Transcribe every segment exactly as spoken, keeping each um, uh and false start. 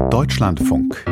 Deutschlandfunk.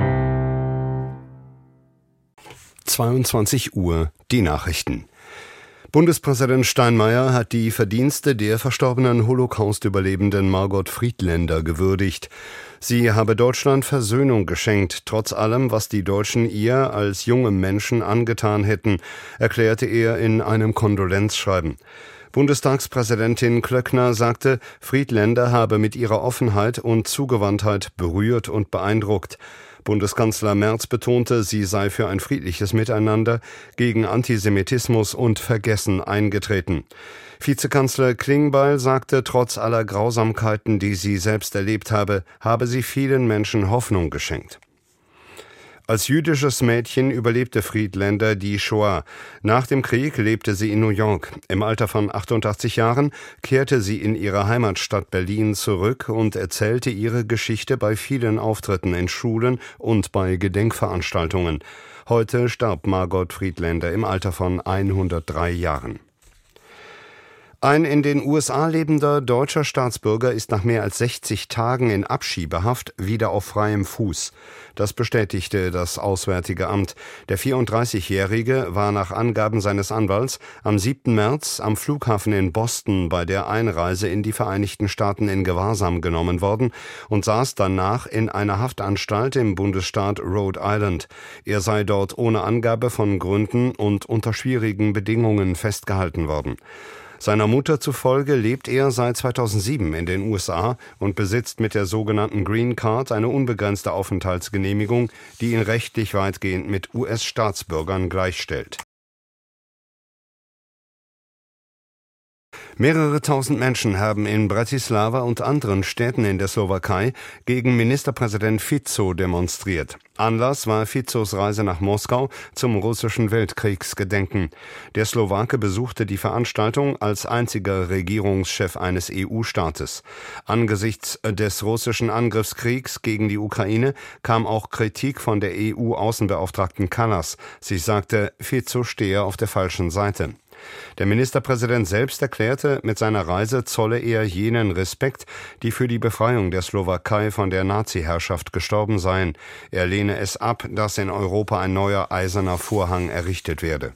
zweiundzwanzig Uhr, die Nachrichten. Bundespräsident Steinmeier hat die Verdienste der verstorbenen Holocaust-Überlebenden Margot Friedländer gewürdigt. Sie habe Deutschland Versöhnung geschenkt, trotz allem, was die Deutschen ihr als jungem Menschen angetan hätten, erklärte er in einem Kondolenzschreiben. Bundestagspräsidentin Klöckner sagte, Friedländer habe mit ihrer Offenheit und Zugewandtheit berührt und beeindruckt. Bundeskanzler Merz betonte, sie sei für ein friedliches Miteinander gegen Antisemitismus und Vergessen eingetreten. Vizekanzler Klingbeil sagte, trotz aller Grausamkeiten, die sie selbst erlebt habe, habe sie vielen Menschen Hoffnung geschenkt. Als jüdisches Mädchen überlebte Friedländer die Shoah. Nach dem Krieg lebte sie in New York. Im Alter von achtundachtzig Jahren kehrte sie in ihre Heimatstadt Berlin zurück und erzählte ihre Geschichte bei vielen Auftritten in Schulen und bei Gedenkveranstaltungen. Heute starb Margot Friedländer im Alter von hundertdrei Jahren. Ein in den U S A lebender deutscher Staatsbürger ist nach mehr als sechzig Tagen in Abschiebehaft wieder auf freiem Fuß. Das bestätigte das Auswärtige Amt. Der vierunddreißigjährige war nach Angaben seines Anwalts am siebten März am Flughafen in Boston bei der Einreise in die Vereinigten Staaten in Gewahrsam genommen worden und saß danach in einer Haftanstalt im Bundesstaat Rhode Island. Er sei dort ohne Angabe von Gründen und unter schwierigen Bedingungen festgehalten worden. Seiner Mutter zufolge lebt er seit zweitausendsieben in den U S A und besitzt mit der sogenannten Green Card eine unbegrenzte Aufenthaltsgenehmigung, die ihn rechtlich weitgehend mit U S-Staatsbürgern gleichstellt. Mehrere tausend Menschen haben in Bratislava und anderen Städten in der Slowakei gegen Ministerpräsident Fico demonstriert. Anlass war Ficos Reise nach Moskau zum russischen Weltkriegsgedenken. Der Slowake besuchte die Veranstaltung als einziger Regierungschef eines E U-Staates. Angesichts des russischen Angriffskriegs gegen die Ukraine kam auch Kritik von der E U-Außenbeauftragten Kallas. Sie sagte, Fico stehe auf der falschen Seite. Der Ministerpräsident selbst erklärte, mit seiner Reise zolle er jenen Respekt, die für die Befreiung der Slowakei von der Nazi-Herrschaft gestorben seien. Er lehne es ab, dass in Europa ein neuer eiserner Vorhang errichtet werde.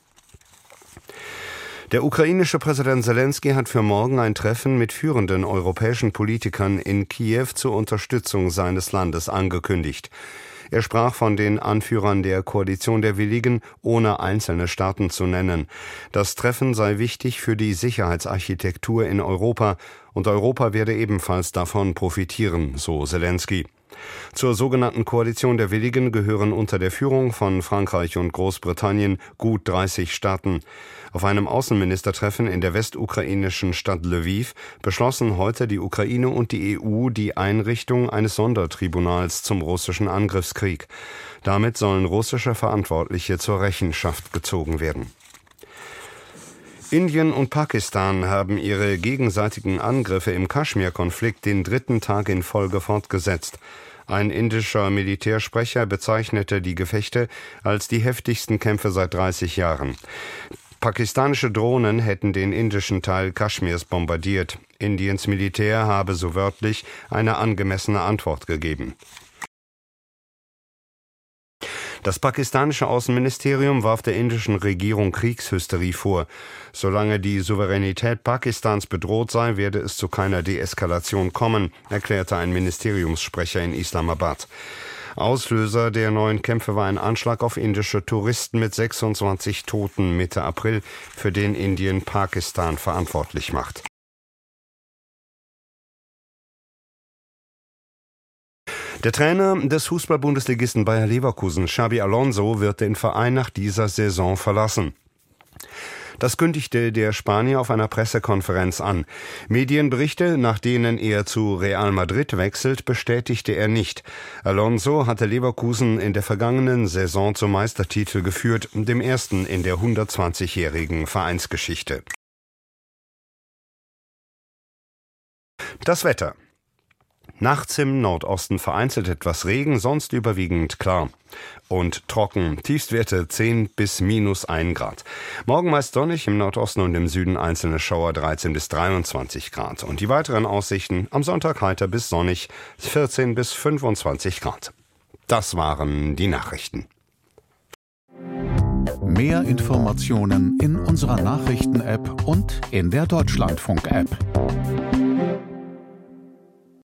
Der ukrainische Präsident Selensky hat für morgen ein Treffen mit führenden europäischen Politikern in Kiew zur Unterstützung seines Landes angekündigt. Er sprach von den Anführern der Koalition der Willigen, ohne einzelne Staaten zu nennen. Das Treffen sei wichtig für die Sicherheitsarchitektur in Europa und Europa werde ebenfalls davon profitieren, so Selensky. Zur sogenannten Koalition der Willigen gehören unter der Führung von Frankreich und Großbritannien gut dreißig Staaten. Auf einem Außenministertreffen in der westukrainischen Stadt Lwiw beschlossen heute die Ukraine und die E U die Einrichtung eines Sondertribunals zum russischen Angriffskrieg. Damit sollen russische Verantwortliche zur Rechenschaft gezogen werden. Indien und Pakistan haben ihre gegenseitigen Angriffe im Kaschmir-Konflikt den dritten Tag in Folge fortgesetzt. Ein indischer Militärsprecher bezeichnete die Gefechte als die heftigsten Kämpfe seit dreißig Jahren. Pakistanische Drohnen hätten den indischen Teil Kaschmirs bombardiert. Indiens Militär habe so wörtlich eine angemessene Antwort gegeben. Das pakistanische Außenministerium warf der indischen Regierung Kriegshysterie vor. Solange die Souveränität Pakistans bedroht sei, werde es zu keiner Deeskalation kommen, erklärte ein Ministeriumssprecher in Islamabad. Auslöser der neuen Kämpfe war ein Anschlag auf indische Touristen mit sechsundzwanzig Toten Mitte April, für den Indien Pakistan verantwortlich macht. Der Trainer des Fußball-Bundesligisten Bayer Leverkusen, Xabi Alonso, wird den Verein nach dieser Saison verlassen. Das kündigte der Spanier auf einer Pressekonferenz an. Medienberichte, nach denen er zu Real Madrid wechselt, bestätigte er nicht. Alonso hatte Leverkusen in der vergangenen Saison zum Meistertitel geführt, dem ersten in der hundertzwanzigjährigen Vereinsgeschichte. Das Wetter. Nachts im Nordosten vereinzelt etwas Regen, sonst überwiegend klar und trocken. Tiefstwerte zehn bis minus ein Grad. Morgen meist sonnig, im Nordosten und im Süden einzelne Schauer dreizehn bis dreiundzwanzig Grad. Und die weiteren Aussichten: am Sonntag heiter bis sonnig, vierzehn bis fünfundzwanzig Grad. Das waren die Nachrichten. Mehr Informationen in unserer Nachrichten-App und in der Deutschlandfunk-App.